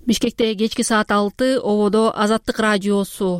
Бишкекте кечки саат 6 ободо Азаттык радиосу.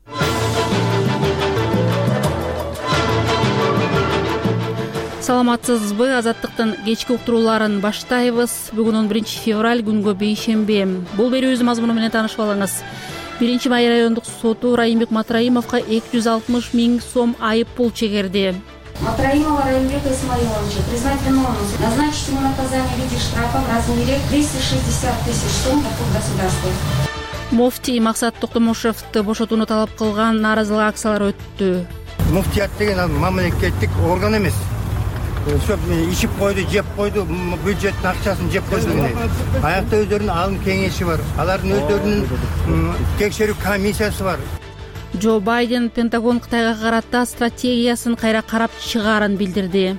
Саламатсызбы? Азаттыктын кечки уктурууларын баштайбыз. Бүгүн 11 февраль күнгө бейшемби. Бул берүүбүздүн мазмуну менен таанышып алыңыз. 1 май райондук соту Райымбек Матраимовго 260 000 сом айып пул чегерди. Матраимова Райымбека Исмаиловича признать виновным, назначить ему наказание в виде штрафа в размере 260 000 сом доход государства. Муфтий Максат Токтомушевду бошотууну талап кылган нааразылык акциялары өттү. Муфтият деген мамлекеттик орган эмес. Ошо ичип койду, жеп койду, бюджеттин акчасын жеп койду. Аякта өздөрүнүн алым кеңеши бар. Алардын өздөрүнүн текшерүү комиссиясы бар. Джо Байден Пентагон Кытайга карата стратегиясын кайра карап чыгаарын билдирди.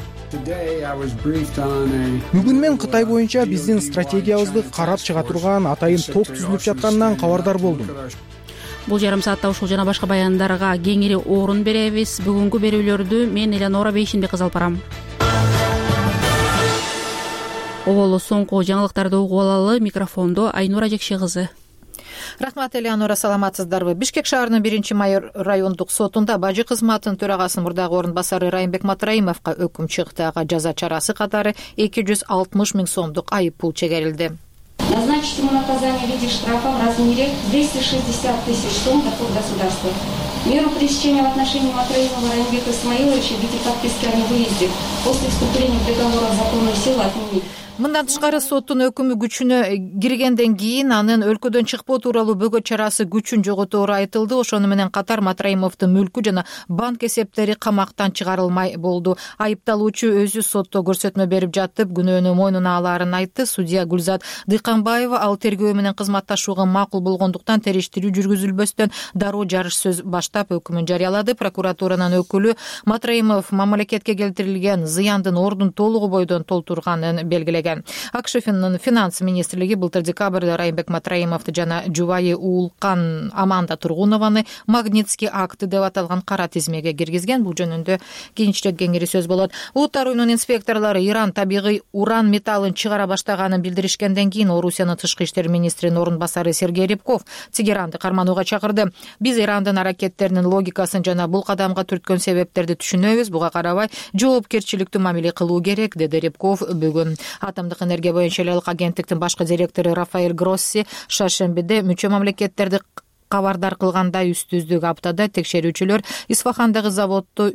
Бүгүн мен Кытай боюнча биздин стратегиябызды карап чыга турган атайын топ түзүлүп жатканынан кабардар болдум. Бул жарым саатта ушул жана башка баяндарга кеңири орун беребиз. Бүгүнкү берүүлөрдү мен Элеонора Бейшенбек кызы алып барам. Оболу соңку жаңылыктарды угуп алалы. Микрофондо Айнура Жекше кызы. Рахмат, Элеонора, саламатсыздарбы? Бишкек шаарынын 1 май райондук сотунда бажы кызматынын төрагасынын мурдагы орун басары Райымбек Матраимовго өкүм чыкты. Ага жаза чарасы катары 260 000 сомдук айып пул чегерилди. Назначить ему наказание в виде штрафа в размере 260 000 сом доход государства. Меру пресечения в отношении Матраимова Райымбека Исмаиловича в виде подписки о невыезде после вступления в договор в законную силу отменить. Мындан тышкары соттун өкүмү күчүнө киргенден кийин анын өлкөдөн чыкпоо тууралуу бөгөт чарасы күчүн жоготору айтылды. Ошону менен катар Матраимовдун мүлкү жана банк эсептери камактан чыгарылмай болду. Айыпталуучу өзү сотто көрсөтмө берип жатып, күнөөнү мойнуна алаарын айтты. Судья Гүлзат Дыйканбаева ал тергөө менен кызматташууга макул болгондуктан териштирүү жүргүзүлбөстөн дароо жарыш сөз баштап өкүмүн жарыялады. Прокуратуранын өкүлү Матраимов мамлекетке келтирилген зыяндын ордун толугу бойдон толтурганын белгилеген. АКШ финанс министрлиги былтыр декабрда Райымбек Матраимовду жана жубайы Уулкан Аманда Тургунованы Магнитский акты деп аталган кара тизмеге киргизген. Бул жөнүндө кийинчерээк кеңири сөз болот. Улуттар уюмунун инспекторлору Иран табигый уран металлын чыгара баштаганын билдиришкенден кийин Орусиянын тышкы иштер министринин орун басары Сергей Рябков Тегеранды карманууга чакырды. Биз Ирандын аракеттеринин логикасын жана бул кадамга түрткөн себептерди түшүнөбүз. Буга карабай жоопкерчиликтүү мамиле кылуу керек, деди Рябков бүгүн. Атомдук энергия боюнча элек агенттиктин башкы директору Рафаэль Гросси шаршембиде мүчө мамлекеттерди кабардар кылгандай үстүздүк аптада текшерүүчүлөр Исфахандагы заводдо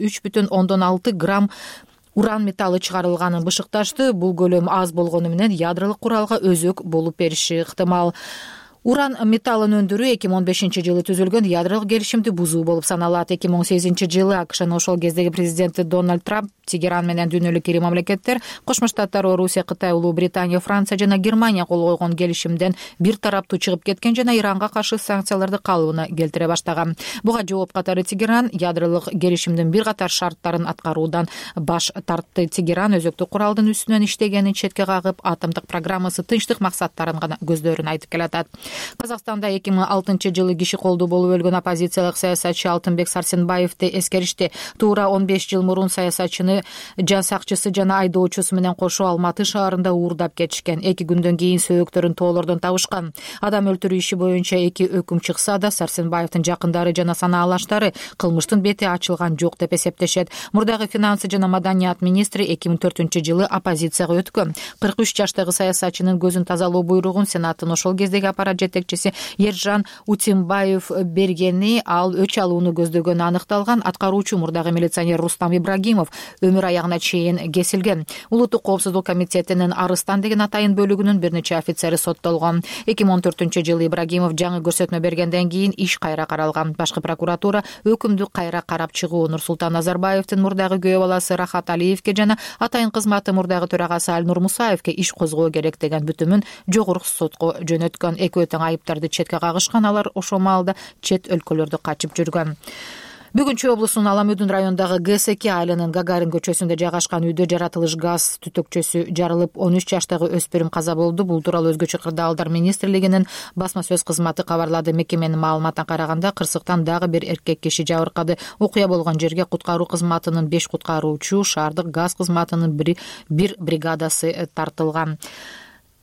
3,6 грамм уран металлы чыгарылганын бышыкташты. Бул көлөм аз болгону менен ядролук куралга өзөк болуп бериши ыктымал. Уран металлын өндүрүү 2015 жылы түзүлгөн ядролук келишимди бузуу болуп саналат. 2008 жылы АКШнын ошол кездеги президенти Дональд Трамп Тегеран менен дүйнөлүк ири мамлекеттер Кошмо Штаттар, Орусия, Кытай, Улуу Британия, Франция жана Германия кол койгон келишимден бир тараптуу чыгып кеткен жана Иранга каршы санкцияларды калыбына келтире баштаган. Буга жооп катары Тегеран ядролук келишимдин бир катар шарттарын аткаруудан баш тартты. Тегеран өзөктүк куралдын үстүнөн иштегенин четке кагып, атомдук программасы тынчтык максаттарын гана көздөрүн айтып келатат. Казакстанда 2006 жылы киши колдуу болуп өлгөн оппозициялык саясатчы Алтынбек Сарсенбаевди эскеришти. Туура 15 жыл мурун саясатчыны жан сакчысы жана айдоочусу менен кошо Алматы шаарында уурдап кетишкен. 2 күндөн кийин сөөгтөрүн тоолордон табышкан. Адам өлтүрүү иши боюнча 2 өкүм чыкса да, Сарсенбаевдин жакындары жана санаалаштары кылмыштын бети ачылган жок деп эсептешет. Мурдагы финансы жана маданият министри 2004 жылы оппозицияга өткөн. 43 жаштагы саясатчынын көзүн тазалоо буйругун Сенаттын ошол кездеги аппарат жетекчиси Ержан Утимбаев бергени, ал өч алууну көздөгөнү аныкталган. Аткаруучу мурдагы милиционер Рустам Ибрагимов өмүр аягына чейин кесилген. Улуттук коопсуздук комитетинин Арыстан деген атайын бөлүгүнүн бир нече офицери соттолгон. 2014 жылы Ибрагимов жаңы көрсөтмө бергенден кийин иш кайра каралган. Башкы прокуратура өкүмдү кайра карап чыгуу Нурсултан Назарбаевдин мурдагы күйөө баласы Рахат Алиевке жана атайын кызматы мурдагы төрагасы Альнур Мусаевке иш козгоо керек деген бүтүмүн жогорку сотко жөнөткөн. Экөө тең айыптарды четке кагышкан. Алар ошол маалда чет өлкөлөрдө качып жүргөн. Бүгүн Чүй облусунун Аламүдүн районундагы ГС2 айылынын Гагарин көчөсүндө жайгашкан үйдө жаратылыш газ түтөкчөсү жарылып, 13 жаштагы өспүрүм каза болду. Бул тууралуу Өзгөчө кырдаалдар министрлигинин басма сөз кызматы кабарлады. Мекеменин маалыматына караганда, кырсыктан дагы бир эркек киши жабыркады. Окуя болгон жерге куткаруу кызматынын 5 куткаруучу, шаардык газ кызматынын бир бригадасы тартылган.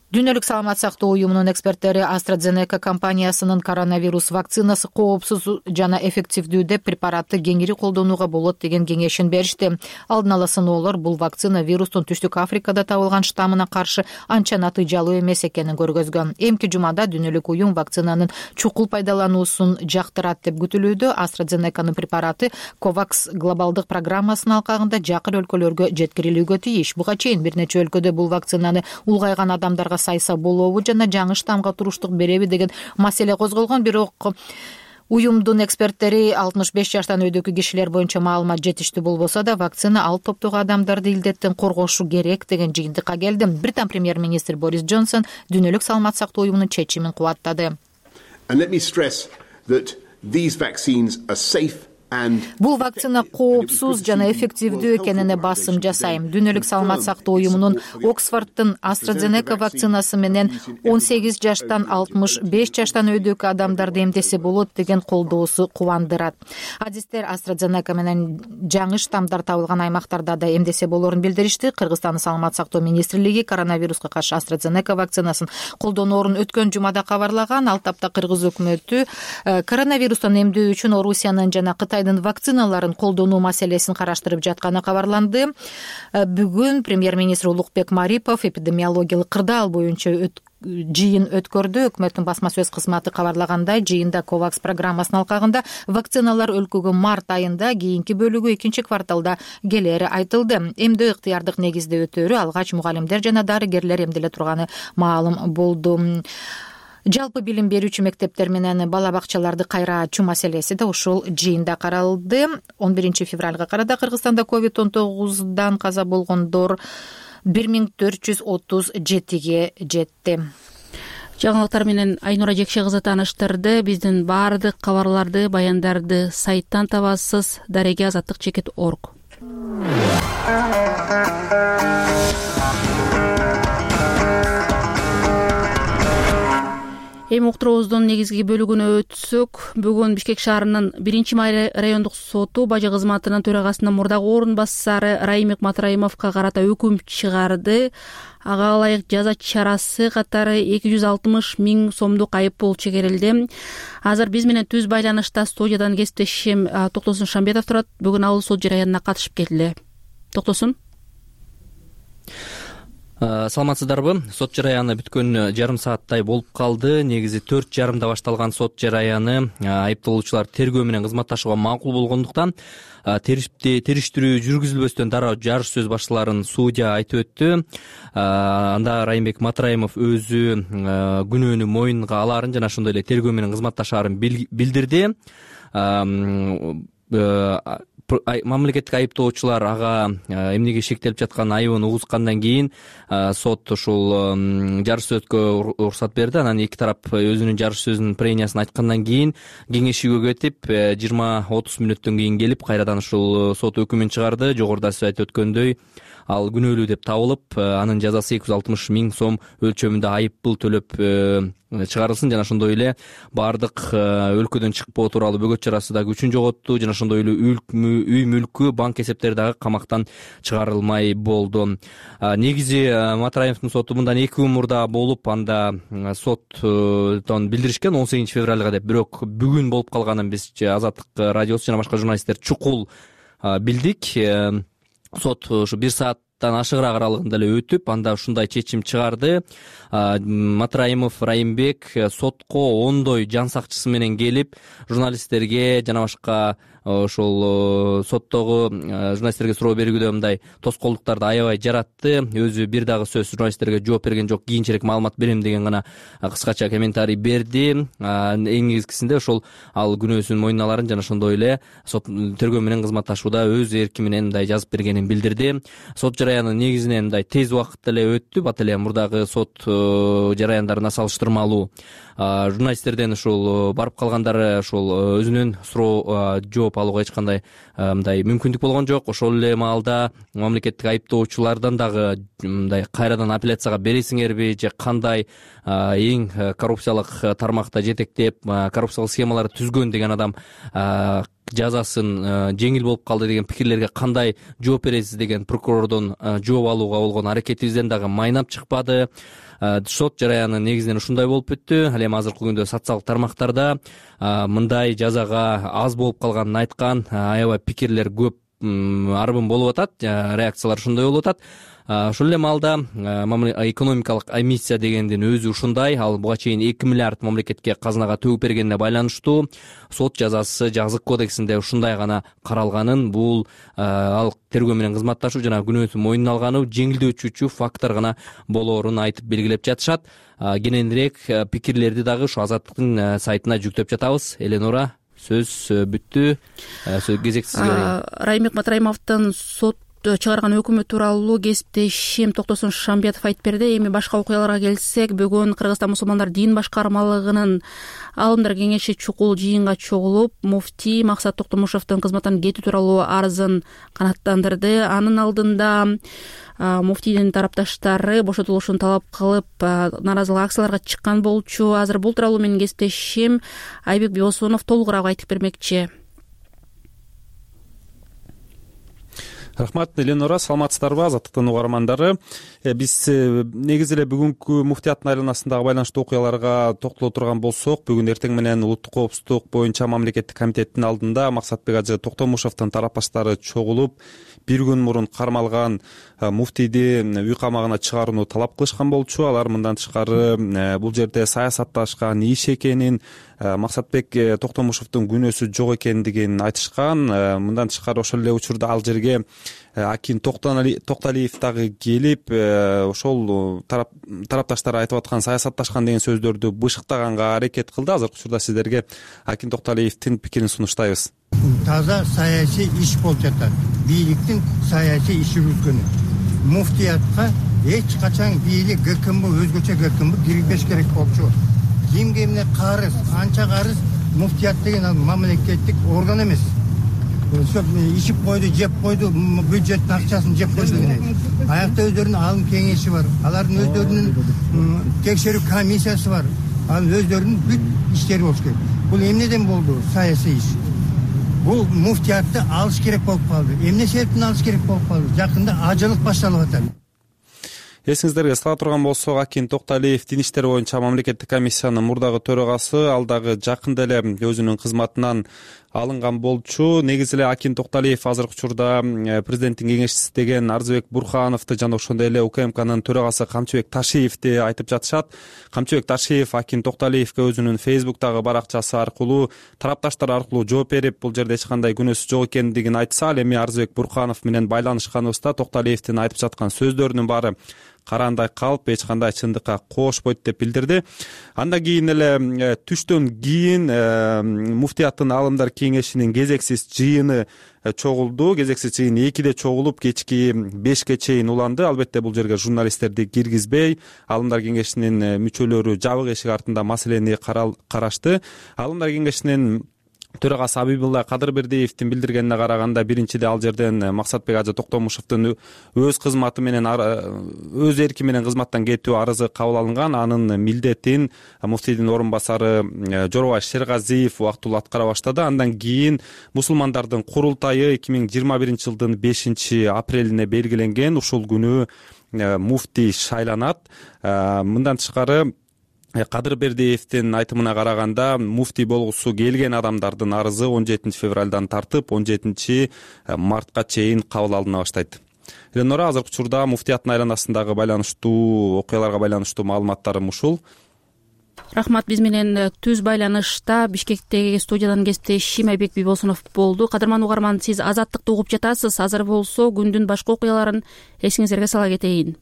Дүйнөлүк саламат сактоо уюмунун эксперттери AstraZeneca компаниясынын коронавирус вакцинасы коопсуз жана эффективдүү деп препаратты кеңири колдонууга болот деген кеңешин беришти. Алдын ала сыноолор бул вакцина вирустун Түштүк Африкада табылган штаммына каршы анча натыйжалуу эмес экенин көргөзгөн. Эмки жумада дүйнөлүк уюм вакцинанын чукул пайдалануусун жактырат деп күтүлүүдө. AstraZeneca'нын препараты COVAX глобалдык программасынын алкагында жакын өлкөлөргө жеткирилүүгө тийиш. Буга чейин бир нече өлкөдө бул вакцинаны улгайган адамдарга сайса болобу жана жаңы штамга туруштук береби деген маселе козголгон. Бирок уюмдун эксперттери 65 жаштан өйдөгү кишилер боюнча маалымат жетиштүү болбосо да вакцина ал топтогу адамдарды илдеттен коргошу керек деген жыйынтыкка келди. Британ премьер-министри Борис Джонсон дүйнөлүк саламат сактоо уюмунун чечимин кубаттады. Бул вакцина коопсуз жана эффективдүү экенине басым жасайм. Дүйнөлүк саламат сактоо уюмунун Оксфордтун AstraZeneca вакцинасы менен 18 жаштан 65 жаштан өйдөгү адамдарды эмдесе болот деген колдоосу кубандырат. Адистер AstraZeneca менен жаңы штамдар табылган аймактарда да эмдесе болорун билдиришти. Кыргызстандын саламат сактоо министрлиги коронавируска каршы AstraZeneca вакцинасын колдоноорун өткөн жумада кабарлаган. Ал тапта кыргыз өкмөтү коронавирустан эмдөө үчүн Орусиянын жана Кытайдын вакциналарын колдонуу маселесин караштырып жатканы кабарланды. Бүгүн премьер-министр Улукбек Марипов эпидемиологиялык кырдаал боюнча жыйын өткөрдү. Өкмөттүн басма сөз кызматы кабарлагандай, жыйында COVAX программасынын алкагында вакциналар өлкөгө март айында, кийинки бөлүгү экинчи кварталда келери айтылды. Эмдөө ыктыярдык негизде өтөөрү алгач мугалимдер жана дарыгерлер эмделе турганы маалым болду. Жалпы билим берүүчү мектептер менен бала бакчаларды кайра ачуу маселеси да ушул жыйында каралды. 11 февралга карата Кыргызстанда COVID-19 каза болгондор 1437ге жетти. Жаңылыктар менен Айнура Жекше кызы тааныштырды. Биздин баардык кабарларды, баяндарды сайттан табасыз. daregeazаттыk.org. Эми уктуруубуздун негизги бөлүгүнө өтсөк, бүгүн Бишкек шаарынын 1-май райондук соту бажы кызматынын төрагасынын мурдагы орун басары Райымбек Матраимовго карата өкүм чыгарды. Ага ылайык жаза чарасы катары 260 000 сомдук айып пул чегерилди. Азыр биз менен түз байланышта студиядан кесиптешим Токтосун Шамбетов турат. Бүгүн ал сот жараянына катышып келди. Токтосун. Саламатсыздарбы? Сот жараяны бүткөн жарым сааттай болуп калды. Негизи 4:30 башталган сот жараяны айыпталуучулар тергөө менен кызматташууга макул болгондуктан териштирүү жүргүзүлбөстөн дароо жарыш сөз башталарын судья айтып өттү. Анда Райымбек Матраимов өзү күнөөнү мойнунга аларын жана ошондой эле тергөө менен кызматташаарын билдирди. Мамлекеттик айыптоочулар ага эмнеге шектелип жаткан айыбын угузгандан кийин сот ушул жарыш сөзгө уруксат берди. Анан эки тарап өзүнүн жарыш сөзүнүн прениясын айткандан кийин кеңешүүгө кетип 20-30 мүнөттөн кийин келип кайрадан ушул сот өкүмүн чыгарды. Жогоруда сиз айтып өткөндөй ал күнөөлүү деп табылып, анын жазасы 260 000 сом өлчөмүндө айып пул төлөп чыгарылсын жана ошондой эле баардык өлкөдөн чыкпоо тууралуу бөгөт чарасы да күчүн жоготту жана ошондой эле үй мүлкү, банк эсептери дагы камактан чыгарылмай болду. Негизи Матраимовдун соту мындан 2 күн мурда болуп, анда соттон билдиришкен 18 февралга деп. Бирок бүгүн болуп калганын биз Азаттык радиосу жана башка журналисттер чукул билдик. Сот ушу 1 сааттан ашыгыраак аралыгында эле өтүп, анда ушундай чечим чыгарды. Матраимов Райымбек сотко ондой жан сакчысы менен келип, журналисттерге жана башка ошол соттогу журналисттерге суроо бергүүдө мындай тоскоолдуктарды аябай жаратты. Өзү бир дагы сөз журналисттерге жооп берген жок, кийинчерээк маалымат берем деген гана кыскача комментарий берди. Эң негизгисинде ошол ал күнөөсүн мойнуна аларын жана ошондой эле сот тергөө менен кызматташууда өз эрки менен мындай жазып бергенин билдирди. Сот жараяны негизинен мындай тез убакытта эле өттү. Бат эле мурдагы сот жараяндарына салыштырмалуу. Журналисттерден ушул барып калгандары ушул өзүнүн суроо жооп алууга эч кандай мындай мүмкүндүк болгон жок. Ошол эле маалда мамлекеттик айыптоочулардан дагы мындай кайрадан апелляцияга бересиңерби же кандай эң коррупциялык тармакта жетектеп коррупциялык схемаларды түзгөн деген адам жазасын жеңил болуп калды деген пикирлерге кандай жооп бересиз деген прокурордон жооп алууга болгон аракетибизден дагы майнап чыкпады. Сот жараяны негизинен ушундай болуп өттү. Ал эми азыркы күндө социалдык тармактарда мындай жазага аз болуп калганын айткан аябай пикирлер көп арбын болуп атат, реакциялар ушундай болуп атат. Ошол эле маалда экономикалык эмиссия дегендин өзү ушундай. Ал буга чейин 2 миллиард мамлекетке казынага төгүп бергенине байланыштуу сот жазасы жазык кодексинде ушундай гана каралганын, бул ал тергөө менен кызматташуу жана күнөөсүн мойнуна алганы жеңилдетүүчү фактор гана болоорун айтып белгилеп жатышат. Кененирээк пикирлерди дагы ушу Азаттыктын сайтына жүктөп жатабыз. Эленора, сөз бүттү. Кезек сизге. Райымбек Матраимовдун сот чыгарган өкүмү тууралуу кесиптешим Токтосун Шамбетов айтып берди. Эми башка окуяларга келсек, бүгүн Кыргызстан мусулмандар дин башкармалыгынын Аалымдар кеңеши чукул жыйынга чогулуп, муфтий Максат Токтомушевдин кызматтан кетүү тууралуу арызын канааттандырды. Анын алдында муфтийдин тарапташтары бошотулушун талап кылып, нааразылык акцияларга чыккан болчу. Азыр бул тууралуу менин кесиптешим Айбек Бибосунов толугураак айтып бермекчи. Рахмат, Эленора, саламатсыздарбы, Азаттыктын угармандары. Биз негизи эле бүгүнкү муфтияттын айланасындагы байланыштуу окуяларга токтоло турган болсок, бүгүн эртең менен Улуттук коопсуздук боюнча мамлекеттик комитеттин алдында Максатбек ажы Токтомушевдин тарапташтары чогулуп, бир күн мурун кармалган муфтийди үй камагына чыгарууну талап кылышкан болчу. Алар мындан тышкары бул жерде саясатташкан иш экенин, Максатбек Токтомушевдин күнөөсү жок экендигин айтышкан. Мындан тышкары ошол эле учурда ал жерге Акин Токталиев дагы келип, ошол тарапташтар айтып аткан саясатташкан деген сөздөрдү бышыктаганга аракет кылды. Азыркы учурда сиздерге Акин Токталиевдин пикирин сунуштайбыз. Таза саясий иш болуп жатат. Бийликтин саясий иш жүргүзгөнү. Муфтиятка эч качан бийлик ГКМ өзгөчө ГКМ кирбеш керек болчу. Кимге эмне карыз, анча карыз, муфтият деген мамлекеттик орган эмес. Ишип койду, жеп койду, бюджеттин акчасын жеп койду деген. Аякта өздөрүнүн алым кеңеши бар. Алардын өздөрүнүн текшерүү комиссиясы бар. Ал өздөрүнүн бүт иштери болуш керек. Бул эмнеден болду? Саясий иш. Бул муфтиятты алыш керек болуп калды. Эмне себептен алыш керек болуп калды? Жакында ажылык башталып атат. Эсиңиздерге сала турган болсок, Акин Токталиев дин иштери боюнча мамлекеттик комиссиянын мурдагы төрагасы, ал дагы жакында эле өзүнүн кызматынан алынган болчу. Негизи эле Акин Токталиев азыркы учурда президенттин кеңешчиси деген Арзыбек Бурхановду жана ошондой эле УКМКнын төрагасы Камчыбек Ташиевди айтып жатышат. Камчыбек Ташиев Акин Токталиевге өзүнүн Фейсбуктагы баракчасы аркылуу, тарапташтар аркылуу жооп берип, бул жерде эч кандай күнөөсү жок экендигин айтса, ал эми Арзыбек Бурханов менен байланышканыбызда Токталиевдин айтып жаткан сөздөрүнүн баары караандай калп, эч кандай чындыкка коошпойт деп билдирди. Андан кийин эле түштөн кийин муфтияттын аалымдар кеңешинин кезексиз жыйыны чогулду. Кезексиз жыйын 2-де чогулуп, кечки 5ке чейин уланды. Албетте бул жерге журналисттерди киргизбей, аалымдар кеңешинин мүчөлөрү жабык эшик артында маселени карашты. Аалымдар кеңешинин төрагасы Абибулла Кадырбердиевдин билдиргенине караганда, биринчиде ал жерден Максатбек ажы Токтомушевдин өз кызматы менен өз эрки менен кызматтан кетүү арызы кабыл алынган. Анын милдетин муфтийдин орун басары Жорубай Шергазиев убактылуу аткара баштады. Андан кийин мусулмандардын курултайы 2021-жылдын 5-апрелине белгиленген. Ушул күнү муфтий шайланат. Мындан тышкары Кадырбердиевдин айтымына караганда, муфтий болгусу келген адамдардын арызы 17 февралдан тартып 17 мартка чейин кабыл алына баштайт. Эленора, азыркы учурда муфтияттын айланасындагы байланыштуу окуяларга байланыштуу маалыматтарым ушул. Рахмат, биз менен түз байланышта Бишкектеги студиядан кесиптешим Айбек Бибосунов болду. Кадырман угарман, сиз Азаттыкты угуп жатасыз. Азыр болсо күндүн башка окуяларын эсиңиздерге сала кетейин.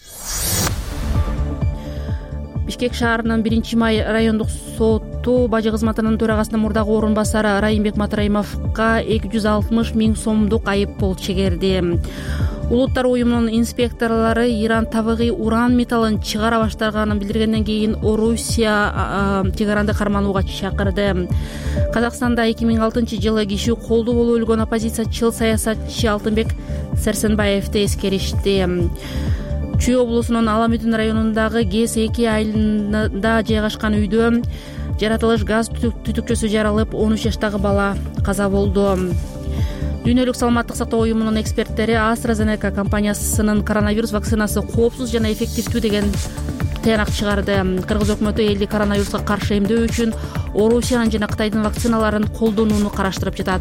Бишкек шаарынын 1-май райондук соту бажы кызматынын төрагасынын мурдагы орун басары Райымбек Матраимовго 260 000 сомдук айып пул чегерди. Улуттар уюмунун инспекторлору Иран табигый уран металлын чыгара баштаганын билдиргенден кийин Орусия чек аранды карманууга чакырды. Казакстанда 2006-жылы киши колдуу болуп өлгөн оппозициячыл саясатчы Алтынбек Сәрсенбаевди эскеришти. Чүй облусунун Аламүдүн районундагы ГЭС-2 айылында жайгашкан үйдө жаратылыш газ түтүкчөсү жарылып 13 жаштагы бала каза болду. Дүйнөлүк саламаттык сактоо уюмунун эксперттери AstraZeneca компаниясынын коронавирус вакцинасы коопсуз жана эффективдүү деген таянак чыгарды. Кыргыз өкмөтү элди коронавируска каршы эмдөө үчүн Орусиянын жана Кытайдын вакциналарын колдонууну караштырып жатат.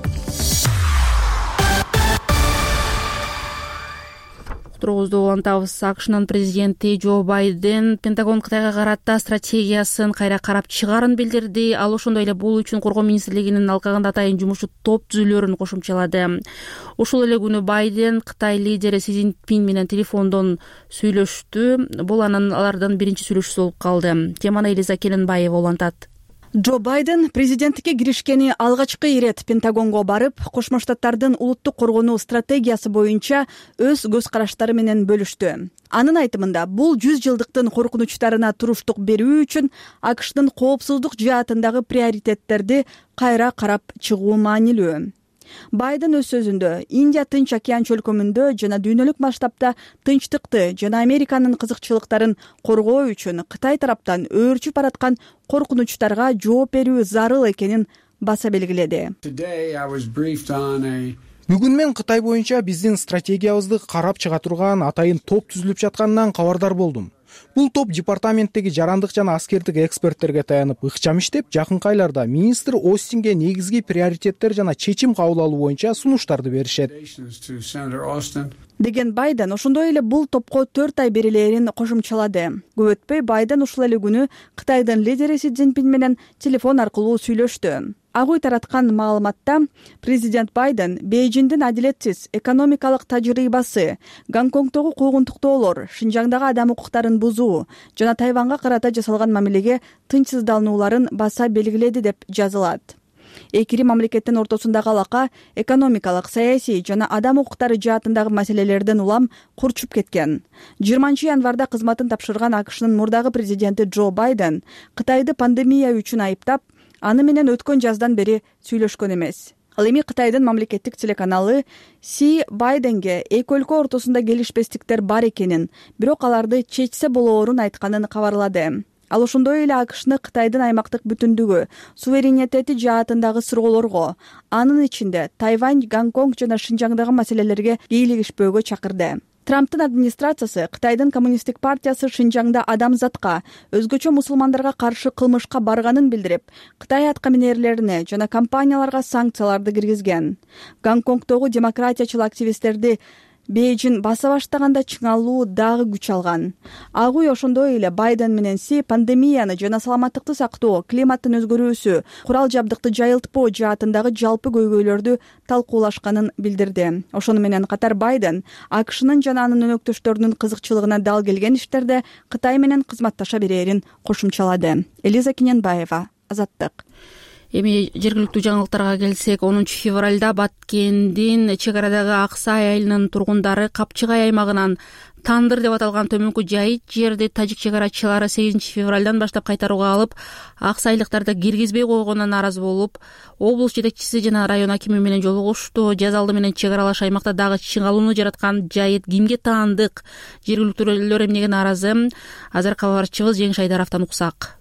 Уктуруубузду улантабыз. АКШнын президенти Джо Байден Пентагон Кытайга карата стратегиясын кайра карап чыгаарын билдирди. Ал ошондой эле бул үчүн Коргоо министрлигинин алкагында атайын жумуш топ түзүлөрүн кошумчалады. Ушул эле күнү Байден Кытай лидери Си Цзиньпин менен телефондон сүйлөштү. Бул алардын биринчи сүйлөшүүсү болуп калды. Теманы Элиза Келенбаева улантат. Джо Байден президенттикке киришкени алгачкы ирет Пентагонго барып, Кошмо Штаттардын улуттук коргонуу стратегиясы боюнча өз көз караштары менен бөлүштү. Анын айтымында, бул 100 жылдыктын коркунучтарына туруштук берүү үчүн АКШдын коопсуздук жаатындагы приоритеттерди кайра карап чыгуу маанилүү. Байден өз сөзүндө Индия Тынч океан чөлкөмүндө жана дүйнөлүк масштабта тынчтыкты жана Американын кызыкчылыктарын коргоо үчүн Кытай тараптан өөрчүп бараткан коркунучтарга жооп берүү зарыл экенин баса белгиледи. Бүгүн мен Кытай боюнча биздин стратегиябызды карап чыга турган атайын топ түзүлүп жатканынан кабардар болдум. Бул топ департаменттеги жарандык жана аскердик эксперттерге таянып ыкчам иштеп, жакынкы айларда министр Остинге негизги приоритеттер жана чечим кабыл алуу боюнча сунуштарды беришет деген Байден ошондой эле бул топко 4 ай берилерин кошумчалады. Көп өтпөй Байден ушул эле күнү Кытайдын лидери Си Цзиньпин менен телефон аркылуу сүйлөштү. Ак үй тараткан маалыматта президент Байден Бейжиңдин адилетсиз экономикалык тажрыйбасы, Гонконгдогу куугунтуктоолор, Шинжаңдагы адам укуктарын бузуу жана Тайванга карата жасалган мамилеге тынчсызданууларын баса белгиледи деп жазылат. Эки мамлекеттин ортосундагы алака экономикалык, саясий жана адам укуктары жаатындагы маселелерден улам курчуп кеткен. 20 январда кызматын тапшырган АКШнын мурдагы президенти Джо Байден Кытайды пандемия үчүн айыптап, аны менен өткөн жаздан бери сүйлөшкөн эмес. Ал эми Кытайдын мамлекеттик телеканалы Си Байденге эки өлкө ортосунда келишпестиктер бар экенин, бирок аларды чечсе болоорун айтканын кабарлады. Ал ошондой эле АКШны Кытайдын аймактык бүтүндүгү, суверенитети жаатындагы суроолорго, анын ичинде Тайвань, Гонконг жана Шинжаңдагы маселелерге кийлигишпөөгө чакырды. Трамптын администрациясы Кытайдын коммунисттик партиясы Шинжаңда адамзатка, өзгөчө мусулмандарга каршы кылмышка барганын билдирип, Кытай аткаминерлерине жана компанияларга санкцияларды киргизген. Гонконгдогу демократиячыл активисттерди Бейжиң баса баштаганда чыңалуу дагы күч алган. Ак үй ошондой эле Байден менен Си пандемияны жана саламаттыкты сактоо, климаттын өзгөрүүсү, курал жабдыкты жайылтпоо жаатындагы жалпы көйгөйлөрдү талкуулашканын билдирди. Ошону менен катар Байден АКШнын жана анын өнөктөштөрүнүн кызыкчылыгына дал келген иштерде Кытай менен кызматташа берерин кошумчалады. Элиза Келенбаева, Азаттык. Эми жергиликтүү жаңылыктарга келсек, 10 февралда Баткендин чек арадагы Аксай айылынын тургундары Капчыгай аймагынан Тандыр деп аталган төмөнкү жайыт жерди тажик чек арачылары 8 февралдан баштап кайтарууга алып, аксайлыктарды киргизбей койгонуна нааразы болуп, облус жетекчиси жана район акими менен жолугушту. Жаз алды менен чек аралаш аймакта дагы чыңалууну жараткан жайыт кимге таандык? Жергиликтүүлөр эмнеге нааразы? Азыр кабарчыбыз Жеңиш Айдаровдон уксак.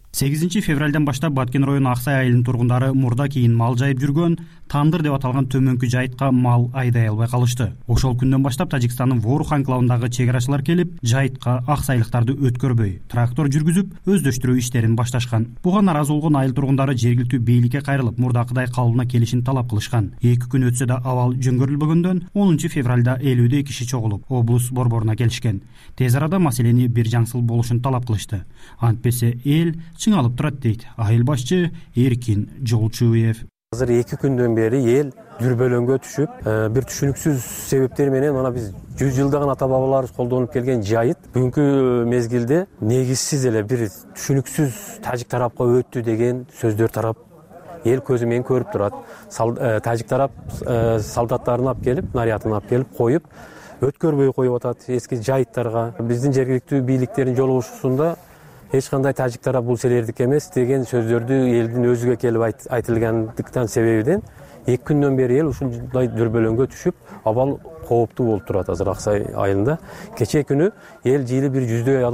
8 февралдан баштап Баткен району Аксай айылынын тургундары мурда кийин мал жайып жүргөн Тандыр деп аталган төмөнкү жайытка мал айдай албай калышты. Ошол күндөн баштап Тажикстандын Ворух анклавындагы чек арачылар келип, жайытка аксайлыктарды өткөрбөй, трактор жүргүзүп, өздөштүрүү иштерин башташкан. Буга нааразы болгон айыл тургундары жергиликтүү бийликке кайрылып, мурдакыдай калыбына келишин талап кылышкан. 2 күн өтсө да абал жөнгөрүлбөгөндөн 10 февралда 52 киши чогулуп, облус борборуна келишкен. Тез арада маселени бир жаңсыл болушун талап кылышты. Антпесе эл чыңалып турат дейт айыл башчы Эркин Жолчуев. Азыр 2 күндөн бери эл дүрбөлөңгө түшүп, бир түшүнүксүз себептер менен мына биз 100 жылдаган ата бабаларыбыз колдонуп келген жайыт бүгүнкү мезгилде негизсиз эле бир түшүнүксүз тажик тарапка өттү деген сөздөр тарап эл көзү менен көрүп турат. Тажик тарап солдаттарын алып келип, нарядын алып келип коюп, өткөрбөй коюп атат эски жайыттарга. Биздин жергиликтүү бийликтердин жолугушуусунда эч кандай тажик тарап бул силердики эмес деген сөздөрдү элдин өзүгө келип айтылгандыктан себебинен 2 күндөн бери эл ушундай дүрбөлөңгө түшүп, абал кооптуу болуп турат азыр Аксай айылында. Кечээ күнү эл жыйылып бир 100дөй адам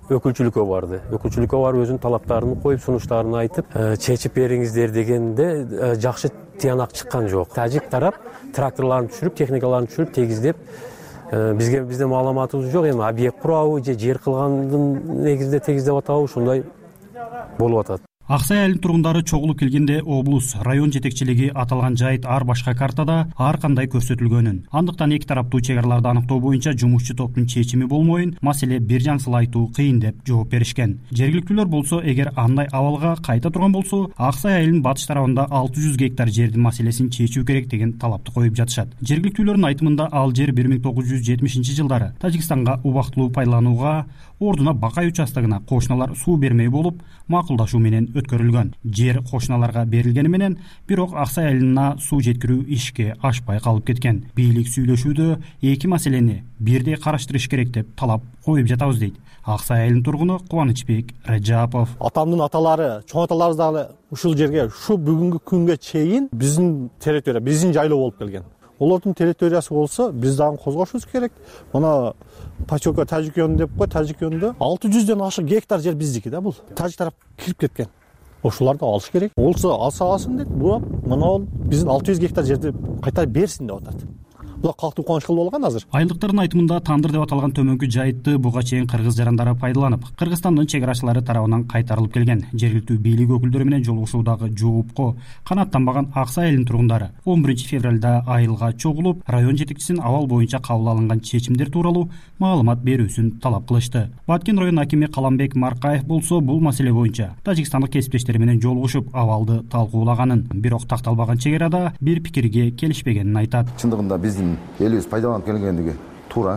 өкүлчүлүккө барды. Өкүлчүлүккө барып өзүнүн талаптарын коюп, сунуштарын айтып, чечип бериңиздер дегенде жакшы тыянак чыккан жок. Тажик тарап тракторларын түшүрүп, техникаларын түшүрүп, тегиздеп, бизде маалыматыбыз жок. Эми объект курабы же жер кылгандын негизинде тегиздеп атабы, ушундай болуп атат. Ак Сай айылынын тургундары чогулуп келгенде облус, район жетекчилиги аталган жайыт ар башка картада ар кандай көрсөтүлгөнүн, андыктан эки тараптуу чек араларды аныктоо боюнча жумушчу топтун чечими болмоюн, маселе бир жаңсыл айтуу кыйын деп жооп беришкен. Жергиликтүүлөр болсо, эгер андай абалга кайта турган болсо, Ак Сай айылынын батыш тарабында 600 гектар жердин маселесин чечүү керек деген талапты коюп жатышат. Жергиликтүүлөрдүн айтымында ал жер 1970-жылдары Тажикстанга убактылуу пайдаланууга, ордуна Бакай участогуна кошуналар суу бермей болуп, макулдашуу менен өткөрүлгөн. Жер кошуналарга берилгени менен, бирок Ак Сай айылына суу жеткирүү ишке ашпай калып кеткен. Бийлик сүйлөшүүдө эки маселени бирдей караштырыш керек деп талап коюп жатабыз дейт Ак Сай айылынын тургуну Кубанычбек Раджапов. Атамдын аталары, чоң аталарыбыз дагы ушул жерге, ушу бүгүнкү күнгө чейин биздин территория, биздин жайлоо болуп келген. Олордун территориясы болсо, биз дагы козгошубуз керек. Мына Пачока Тажикён деп кой, Тажикёндө 600дөн ашык гектар жер биздики да, бул Тажик тарап кирип кеткен. Ошоларды алыш керек. Болсо алсасын дейт, бурап, мына биздин 600 гектар жерди кайтарып берсин деп атат. Бул калктуу кубаныч кылып алган азыр. Айылдыктардын айтымында Тандыр деп аталган төмөнкү жайытты буга чейин кыргыз жарандары пайдаланып, Кыргызстандын чек арачылары тарабынан кайтарылып келген. Жергиликтүү бийлик өкүлдөрү менен жолугушуудагы жоопко канааттанбаган Ак Сай айылынын тургундары 11-февралда айылга чогулуп, район жетекчисинин абал боюнча кабыл алынган чечимдер тууралуу маалымат берүүсүн талап кылышты. Баткен район акими Каламбек Маркаев болсо, бул маселе боюнча тажикстандык кесиптештери менен жолугушуп, абалды талкуулаганын, бирок такталбаган чек арада бир пикирге келишпегенин айтат. Чындыгында биздин элибиз пайдаланып келгендиги туура.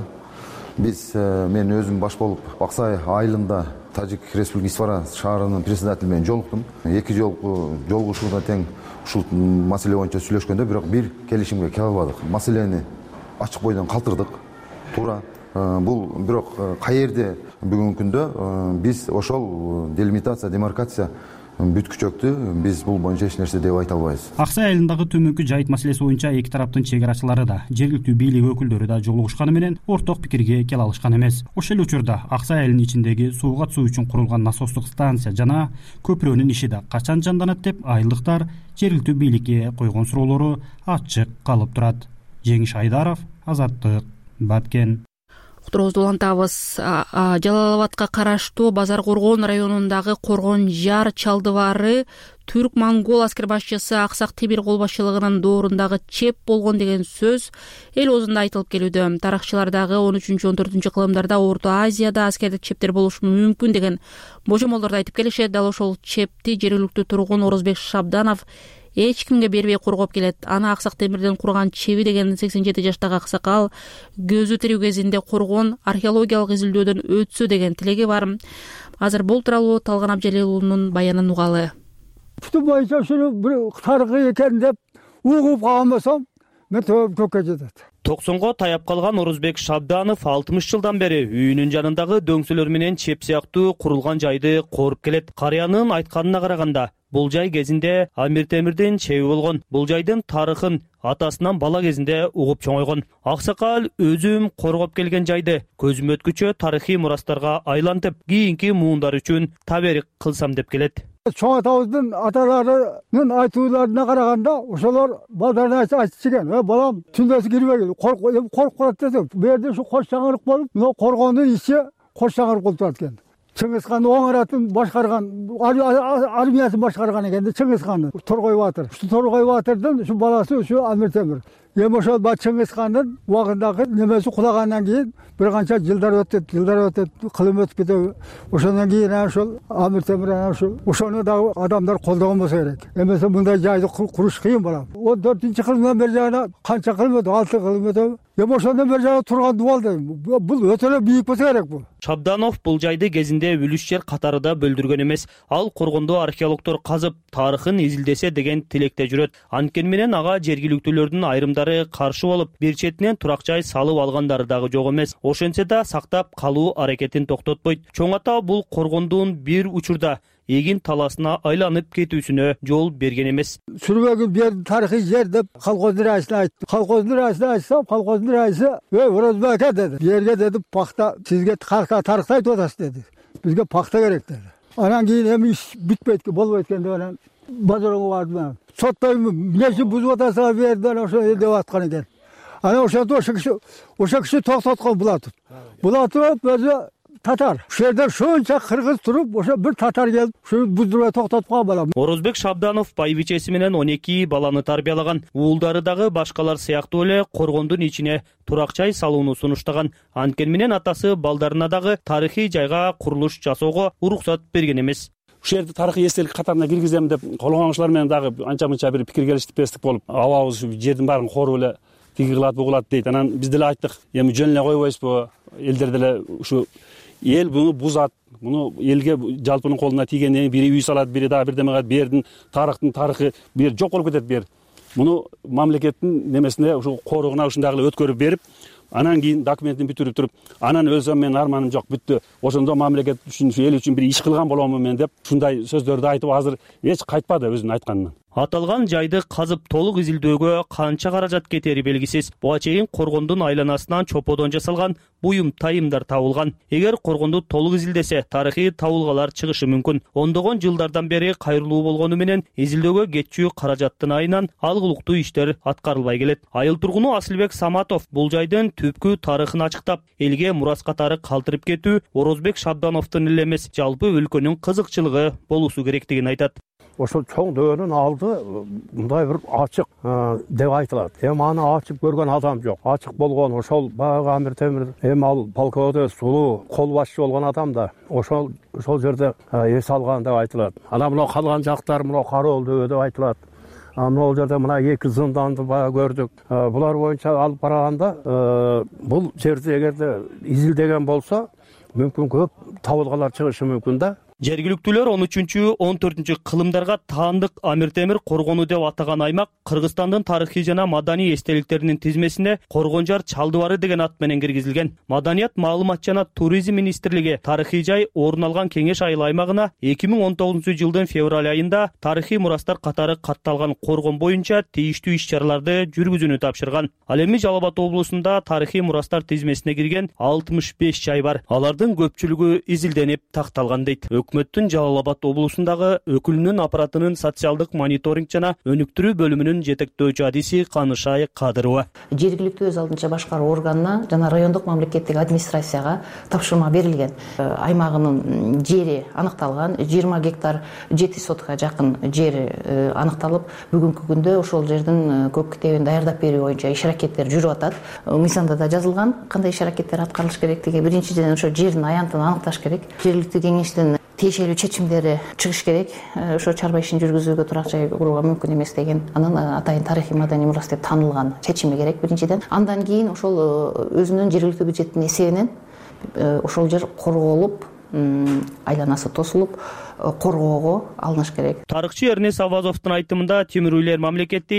Мен өзүм баш болуп Ак Сай айылында Тажик Республика Исфара шаарынын председатели менен жолуктум. Эки жолугушууда тең ушул маселе боюнча сүйлөшкөндө, бирок бир келишимге келе албадык. Маселени ачык бойдон калтырдык. Туура. Бул бирок каерде бүгүнкү күндө биз ошол делимитация, демаркация бүткүчөктү биз бул боюнча эч нерсе деп айта албайбыз. Ак Сай айылындагы төмөнкү жайыт маселеси боюнча эки тараптын чек арачылары да, жергиликтүү бийлик өкүлдөрү да жолугушканы менен орток пикирге келе алышкан эмес. Ошол эле учурда Ак Сай айылынын ичиндеги сууга түсүү үчүн курулган насостук станция жана көпүрөнүн иши да качан жанданат деп айылдыктар жергиликтүү бийликке койгон суроолору ачык калып турат. Жеңиш Айдаров, Азаттык, Баткен. Уктуруубузду улантабыз. Жалал-Абадка караштуу Базар Коргон районундагы Коргон Жар чалдыбары түрк-монгол аскер башчысы Аксак Темир кол башчылыгынын доорундагы чеп болгон деген сөз эл оозунда айтылып келүүдө. Тарыхчылар дагы 13-14 кылымдарда Орто Азияда аскердик чептер болушу мүмкүн деген божомолдорду айтып келишет. Дал ошол чепти жергиликтүү тургун Орозбек Шабданов эч кимге бербей коргоп келет. Аны Аксак Темирден курган чеби деген 87 жаштагы аксакал көзү тирүү кезинде Коргон археологиялык изилдөөдөн өтсө деген тилеги бар. Азыр бул тууралуу Талган Абжалиловдун баянын угалы. Бүтүн боюнча ушуну бир тарыхый экен деп угуп калбасам, мен көккө жетет. 90го таяп калган Орозбек Шабданов 60 жылдан бери үйүнүн жанындагы дөңсөлөр менен чеп сыяктуу курулган жайды коруп келет. Карыянын айтканына караганда, бул жай кезинде Амир Темирдин чеби болгон. Бул жайдын тарыхын атасынан бала кезинде угуп чоңойгон. Аксакал өзүм коргоп келген жайды көзүм өткүчө тарыхый мурастарга айлантып, кийинки муундар үчүн таберик кылсам деп келет. Чоң атабыздын аталарынын айтууларына караганда, ошолор балдарына айтышкан. Балам түндөсү кирбегил, коркуп калат десем, бу жерде ушу кош чаңырык болуп, мына Коргондун ичи кош чаңырык болуп турат экен. Чыңгызхан оңаратын башкарган, армиясын башкарган экен да Чыңгызхандын, Торгой Батыр. Ушу Торгой Батырдын ушу баласы ушу Амир Темир. Эми ошол Чыңгызхандын убагындагы немеси кулагандан кийин бир канча жылдар өтөт, кылым өтүп кетет. Ошондон кийин ошол Амир Темир ошону дагы адамдар колдогон болсо керек. Эмесе мындай жайды куруш кыйын болот. 14-кылымдан бери жана канча кылым өтөт, 6 кылым өтөт. Эми ошондон бери жана турган дубал да бул өтө эле бийик болсо керек бул. Шабданов бул жайды кезинде үлүш жер катарында бөлдүргөн эмес. Ал Коргондо археологдор казып, тарыхын изилдесе деген тилекте жүрөт. Анткени менен ага жергиликтүүлөрдүн айрымдары каршы болуп, бир четинен турак жай салып алгандары дагы жок эмес. Ошентсе да сактап калуу аракетин токтотпойт. Чоң ата бул Коргондун бир учурда эгин таласына айланып кетүүсүнө жол берген эмес. Сүрбөгүн бир тарыхый жер деп колхоздун раисине айтты. Колхоздун раисине айтсам, колхоздун раиси Орозбек деди. Жерге деди, пахта сизге тарыхты айтып атасыз деди. бизге пахта керек dedi. Анан кийин эми иш бүтпөйт болбойт экен деп анан базарга бардым. Соттойм, нече бузуп атасыңар берди ошо деп аткан экен. Анан ошентип ошо киши токтоткон Булатов. Булатов өзү татар. Ошол жерде шунча кыргыз туруп, ошо бир татар келип, ушу буздурбай токтотуп калган балам. Орозбек Шабданов байбичеси менен 12 баланы тарбиялаган. Уулдары дагы башкалар сыяктуу эле коргондун ичине турак жай салууну сунуштаган. Анткени менен атасы балдарына дагы тарыхый жайга курулуш жасоого уруксат берген эмес. Ушул жерди тарыхый эстелик катарына киргизем деп колгончулар менен дагы анча-мынча бир пикир келиштиптестик болуп, абабыз ушу жердин баарын коруп эле тиги кылат, бу кылат дейт. Анан биз деле айттык, эми жөн эле койбойсузбу? Элдер деле ушу эл буну бузат, буну элге жалпынын колуна тийгенден кийин бири үй салат, бири дагы бирдеме кылат, бердин тарыхы бир жок болуп кетет бер. Муну мамлекеттин немесине ушу коругуна ушундай кылып өткөрүп берип, анан кийин документин бүтүрүп туруп, анан өзүм менин арманым жок, бүттү. Ошондо мамлекет үчүн, эл үчүн бир иш кылган боломун мен деп ушундай сөздөрдү айтып азыр эч кайтпады өзүнүн айтканынан. Аталган жайды казып толук изилдөөгө канча каражат кетери белгисиз. Буга чейин коргондун айланасынан чоподон жасалган буюм тайымдар табылган. Эгер коргонду толук изилдесе, тарыхый табылгалар чыгышы мүмкүн. Ондогон жылдардан бери кайрылуу болгону менен изилдөөгө кетчү каражаттын айынан алгылыктуу иштер аткарылбай келет. Айыл тургуну Асылбек Саматов бул жайдын түпкү тарыхын ачыктап, элге мурас катары калтырып кетүү Орозбек Шабдановдун эле эмес, жалпы өлкөнүн кызыкчылыгы болуусу керектигин айтат. Ошол чоң дөөнүн алды мындай бир ачык деп айтылат. Эми аны ачып көргөн адам жок. Ачык болгон ошол баягы Амир Темир, эми ал полководец сулуу кол башчы болгон адам да ошол жерде эс алган деп айтылат. Анан мына калган жактар мына Кароол дөбө деп айтылат. Могул жерде мына 2 зынданды баягы көрдүк. Булар боюнча алып караганда бул жерди эгерде изилдеген болсо, мүмкүн көп табылгалар чыгышы мүмкүн да. Жергиликтүүлөр 13-14 кылымдарга таандык Амир Темир коргону деп атаган аймак Кыргызстандын тарыхый жана маданий эстеликтеринин тизмесине Коргонжар Чалдыбары деген ат менен киргизилген. Маданият, маалымат жана туризм министрлиги тарыхый жай орун алган Кеңеш айыл аймагына 2019-жылдын февраль айында тарыхый мурастар катары катталган коргон боюнча тийиштүү иш-чараларды жүргүзүүнү тапшырган. Ал эми Жалал Абад облусунда тарыхый мурастар тизмесине кирген 65 жай бар. Алардын көпчүлүгү изилденип такталган дейт. Өкмөттүн Жалал Абад облусундагы өкүлүнүн аппаратынын социалдык мониторинг жана өнүктүрүү бөлүмүнүн жетектөөчү адиси Канышай Кадырова. Жергиликтүү өз алдынча башкаруу органына жана райондук мамлекеттик администрацияга тапшырма берилген. Аймагынын жери аныкталган, 20 гектар 7 сотка жакын жери аныкталып, бүгүнкү күндө ошол жердин көк китебин даярдап берүү боюнча иш аракеттер жүрүп атат. Мыйзамда да жазылган кандай иш аракеттер аткарылыш керектиги. Биринчиден ошо жердин аянтын аныкташ керек. Жергиликтүү кеңештин тиешелүү чечимдери чыгыш керек. Ошо чарба ишин жүргүзүүгө турак жай курууга мүмкүн эмес деген анын атайын тарыхый маданий мурас деп танылган чечими керек биринчиден. Андан кийин ошол өзүнүн жергиликтүү бюджеттин эсебинен ошол жер корголуп, айланасы тосулуп, коргоого алыныш керек. Тарыхчы Эрнес Авазовдун айтымында Темир үйлер мамлекети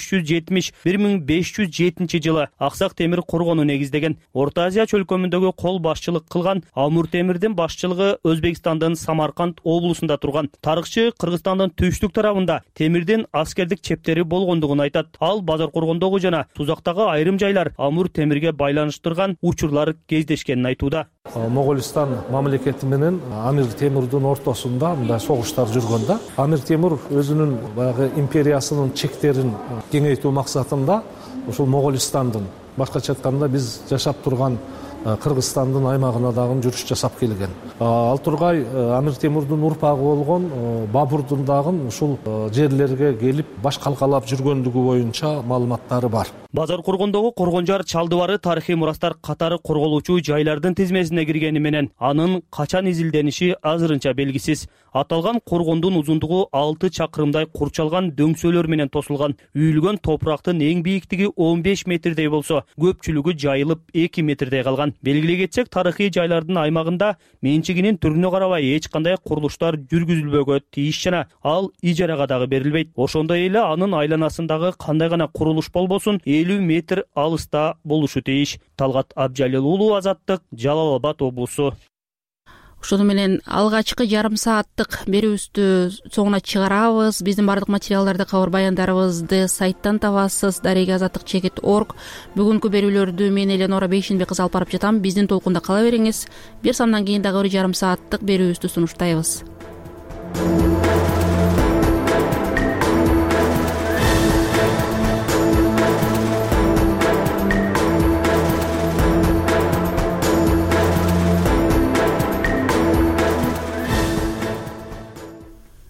1370-1507 жылы Аксак Темир коргону негиздеген. Орто Азия чөлкөмүндөгү кол башчылык кылган Амур Темирдин башчылыгы Өзбекстандын Самарканд облусунда турган. Тарыхчы Кыргызстандын түштүк тарабында Темирдин аскердик чептери болгондугун айтат. Ал Базар коргондогу жана Тузактагы айрым жайлар Амур Темирге байланыштырган учурлар кездешкенин айтууда. Моголистан мамлекети менен Амир Темирдин ортосунда мындай согуштар жүргөндө Амир Темир өзүнүн баягы империясынын чектерин кеңейтүү максатында ушул Моголистандын, башкача айтканда биз жашап турган Кыргызстандын аймагына дагы жүрүш жасап келген. Ал тургай Амир Темирдин урпагы болгон Бабурдун дагы ушул жерлерге келип баш калкалап жүргөндүгү боюнча маалыматтары бар. Базар коргондогу Коргонжар Чалдыбары тарыхый мурастар катары корголуучу жайлардын тизмесине киргени менен анын качан изилдениши азырынча белгисиз. Аталган коргондун узундугу 6 чакырымдай курчалган дөңсөлөр менен тосулган. Үйүлгөн топурактын эң бийиктиги 15 метрдей болсо, көпчүлүгү жайылып 2 метрдей калган. Белгилей кетсек, тарыхый жайлардын аймагында менчигинин түрүнө карабай эч кандай курулуштар жүргүзүлбөгө тийиш жана ал ижарага дагы берилбейт. Ошондой эле анын айланасындагы кандай гана курулуш болбосун 50 метр алыста болушу тийиш. Талгат Абжалил уулу, Азаттык, Жалал Абад облусу. Ошону менен алгачкы жарым сааттык берүүбүздү соңуна чыгарабыз. Биздин бардык материалдарды, кабар баяндарыбызды сайттан табасыз, daregaazаттык.org. Бүгүнкү берүүлөрдү мен Эленора Бейшенбек кызы алып барып жатам. Биздин толкунда кала бериңиз. Бир самдан кийин дагы 1 жарым сааттык берүүбүздү сунуштайбыз.